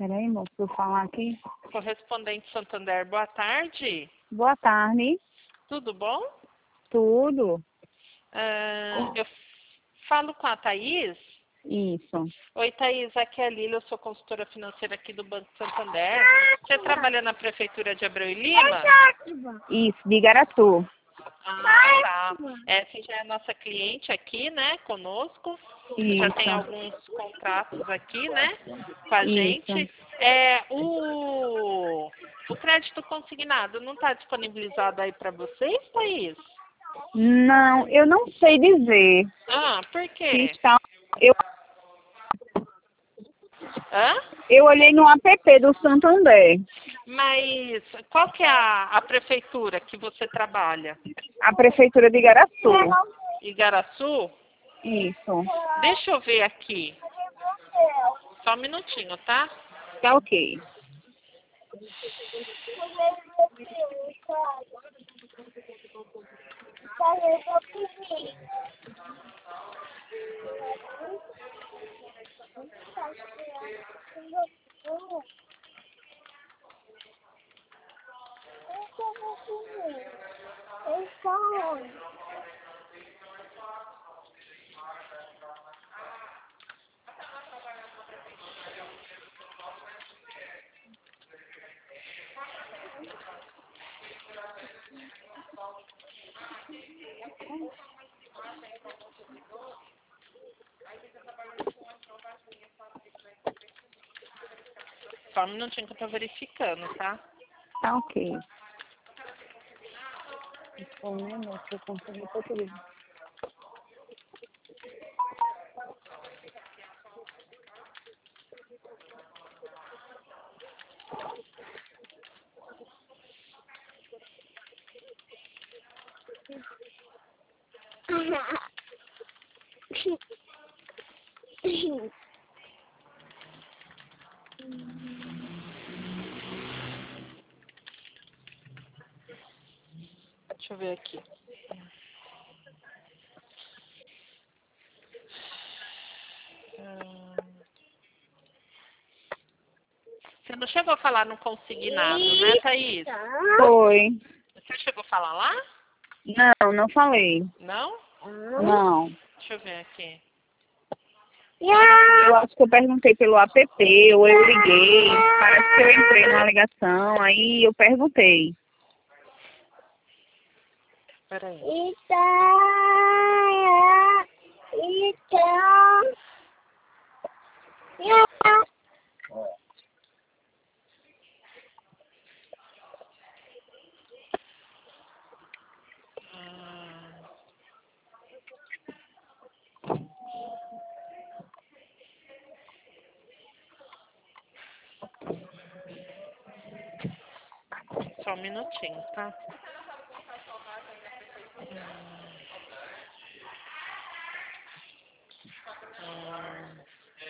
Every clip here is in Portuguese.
Peraí, moço, vou falar aqui. Correspondente Santander, boa tarde. Boa tarde. Tudo bom? Tudo? Eu falo com a Thaís. Isso. Oi, Thaís, aqui é a Lília, eu sou consultora financeira aqui do Banco Santander. Você trabalha na Prefeitura de Abreu e Lima? Isso, de Igaratu. Ah, tá. Essa já é a nossa cliente aqui, né, conosco. Já tem Isso. alguns contratos aqui, né, com a Isso. gente. O crédito consignado não está disponibilizado aí para vocês, Thaís? Não, eu não sei dizer Ah, por se quê? está... Eu, Hã? eu olhei no app do Santander. Mas qual que é a prefeitura que você trabalha? A Prefeitura de Igaratu. Igaraçu? Isso. Deixa eu ver aqui. Só um minutinho, tá? Tá ok. Só um minutinho que eu tô verificando, tá? Tá ok. Bom, né, moço? Eu consegui tudo. Deixa eu ver aqui. Você não chegou a falar no consignado, né, Thaís? Foi. Você chegou a falar lá? Não, não falei. Não? Não. Deixa eu ver aqui. Eu acho que eu perguntei pelo app, ou eu liguei. Parece que eu entrei numa ligação, aí eu perguntei. Peraí. Ah, só um minutinho, tá? Hum.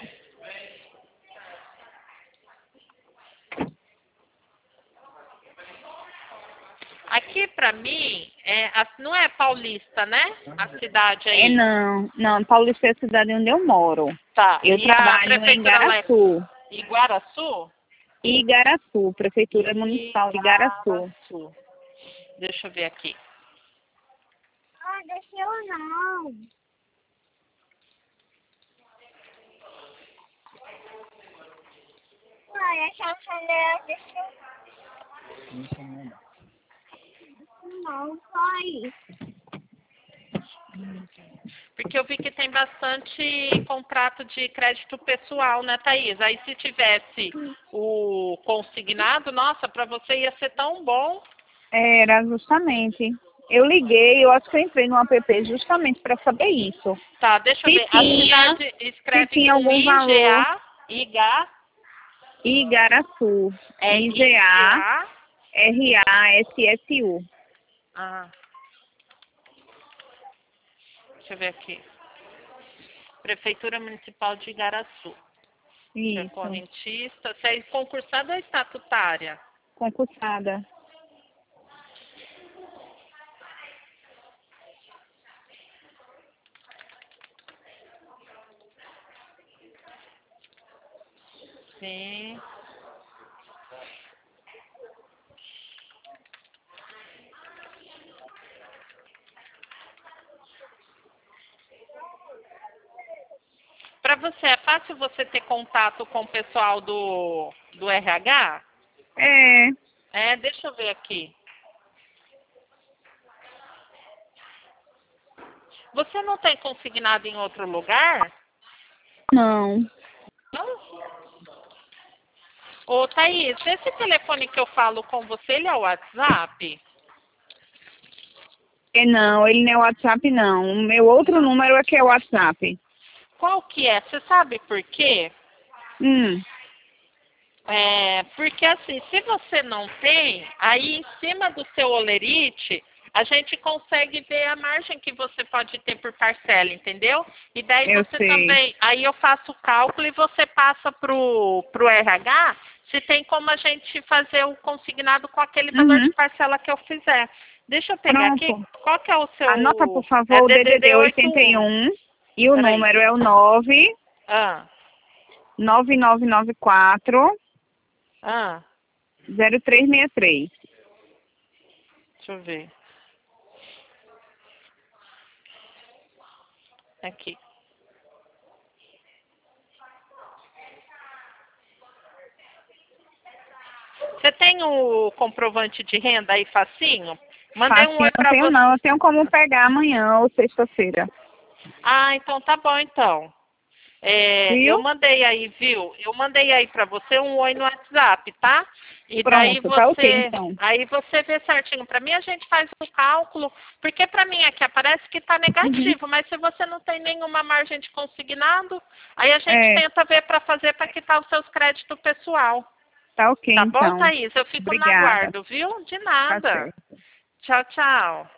Aqui pra mim, não é Paulista, né? A cidade aí. Não. Não, Paulista é a cidade onde eu moro. Tá. Eu E a trabalho em prefeitura lá é Igaraçu. Iguaraçu? Igaraçu, Prefeitura Municipal de Igaraçu. Igaraçu. Deixa eu ver aqui. Deixa eu não. Mãe, a chanchaleira deixa eu... Não, foi. Porque eu vi que tem bastante contrato de crédito pessoal, né, Thaís? Aí se tivesse o consignado, nossa, para você ia ser tão bom. Era justamente. Eu liguei, eu acho que eu entrei no app justamente para saber isso. Tá, deixa eu Se ver. A tinha, cidade se escreve tinha com algum valor. IGA, Igaraçu. IGA. IGARASSU. Ah, deixa eu ver aqui. Prefeitura Municipal de Igaraçu. Você é Isso. correntista. Você é concursada ou estatutária? Concursada. Sim. você, é fácil você ter contato com o pessoal do RH? É, Deixa eu ver aqui. Você não tem consignado em outro lugar? não. Não? Ô, Thaís, esse telefone que eu falo com você, ele é o WhatsApp? Não, ele não é WhatsApp, não. O meu outro número é que é WhatsApp. Qual que é? Você sabe por quê? Porque assim, se você não tem, aí em cima do seu holerite, a gente consegue ver a margem que você pode ter por parcela, entendeu? E daí Eu você sei. também, aí eu faço o cálculo e você passa pro RH, se tem como a gente fazer o consignado com aquele valor de parcela que eu fizer. Deixa eu pegar aqui, Pronto. qual que é o seu... Anota, por favor, o DDD 81 e o Peraí. número é o 9 Ah, 9994 ah, 0363. deixa eu ver. Aqui. Você tem o comprovante de renda aí facinho? Mandei um oi Facinho, não pra tenho você. não. Eu tenho como pegar amanhã ou sexta-feira. Ah, então tá bom então. Viu? Eu mandei aí, viu? Eu mandei aí pra você um oi no WhatsApp, tá? E daí Pronto, tá ok, você, então. aí você vê certinho pra mim, a gente faz o cálculo, porque pra mim aqui aparece que tá negativo, mas se você não tem nenhuma margem de consignado, aí a gente tenta ver pra fazer pra quitar os seus créditos pessoal. Tá ok, Tá bom, então. Thaís? Eu fico na Obrigada. guarda, viu? De Tá nada. certo. Tchau, tchau.